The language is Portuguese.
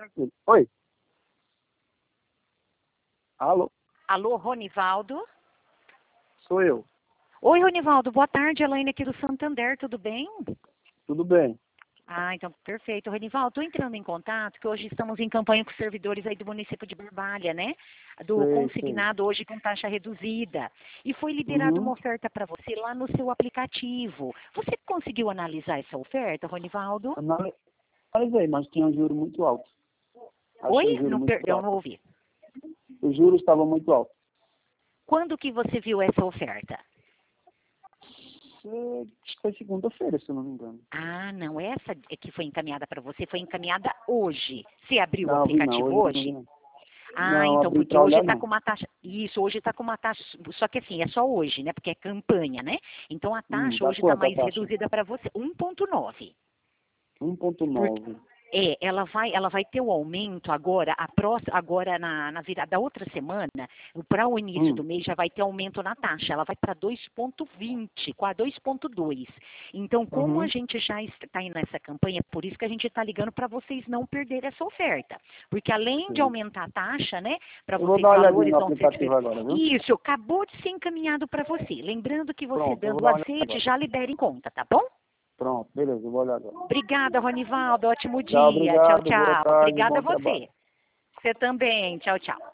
tranquilo. Oi. Alô? Alô, Ronivaldo? Sou eu. Oi, Ronivaldo, boa tarde, Elaine aqui do Santander, tudo bem? Tudo bem? Ah, então, perfeito. Ronivaldo, estou entrando em contato, que hoje estamos em campanha com os servidores aí do município de Barbalha, né? Do Sei. consignado hoje com taxa reduzida. E foi liberada uma Uhum. oferta para você lá no seu aplicativo. Você conseguiu analisar essa oferta, Ronivaldo? Analisei, mas tinha um juro muito alto. Oi? Achei o juro Não, muito perdão, alto. não ouvi. O juro estava muito alto. Quando que você viu essa oferta? Acho que foi segunda-feira, se eu não me engano. Ah, não, essa é que foi encaminhada para você, foi encaminhada hoje. Você abriu o Não, vi não. aplicativo Hoje eu não vi hoje? não. Ah, Não, então, abri porque para hoje olhar está não. com uma taxa. Isso, hoje está com uma taxa. Só que assim, é só hoje, né? Porque é campanha, né? Então a taxa Tá hoje está quanto a mais taxa? reduzida para você, 1,9. Porque 1,9. ela vai ter o aumento agora, agora na virada da outra semana, para o início do mês já vai ter aumento na taxa. Ela vai para 2,20, quase 2,2. Então, como a Uhum. gente já está aí nessa campanha, por isso que a gente está ligando para vocês não perderem essa oferta. Porque além de Sim. aumentar a taxa, né, para Eu vou vocês, dar uma olhadinha valores no vão ser aplicativo diferentes. agora, viu? Isso, acabou de ser encaminhado para você. Lembrando que você Pronto, eu vou dando dar o uma olhada aceite agora. já libera em conta, tá bom? Pronto, beleza, eu vou olhar agora. Obrigada, Ronivaldo. Ótimo Tchau, dia. Tchau, obrigado, boa tchau. tarde, Obrigada a bom trabalho. você. Você também. Tchau, tchau.